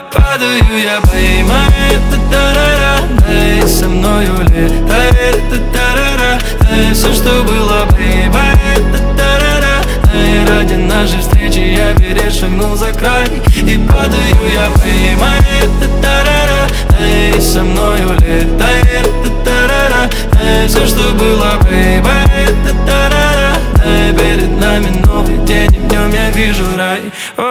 Падаю я, поймай, та-та-ра-ра. Дай со мною летай, та-та-ра-ра. Дай все, что было, поймай, та-та-ра-ра. Дай ради нашей встречи я перешагнул за край. И падаю я, поймай, та-та-ра-ра. Дай со мною летай, та-та-ра-ра. Дай все, что было, поймай, та-та-ра-ра. Дай перед нами новый день, и в нем я вижу рай.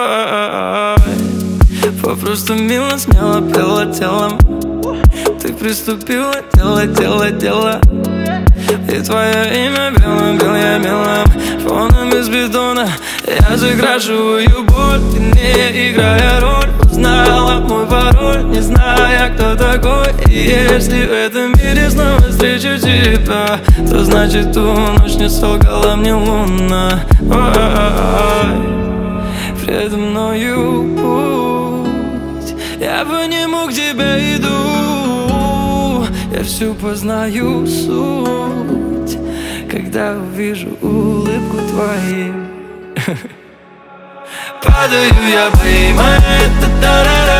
Попросту мило, смело пела телом. Ты приступила, дело. И твое имя белым, бел я мелом. Фоном из бетона я закрашиваю боль. Ты не играя роль, узнала мой пароль, не зная, кто такой. И если в этом мире снова встречу тебя, то значит ту ночь не солгала мне луна. Предо мною путь, я по нему к тебе иду. Я всю познаю суть, когда увижу улыбку твою. Падаю я, поймай, та-та-ра-ра.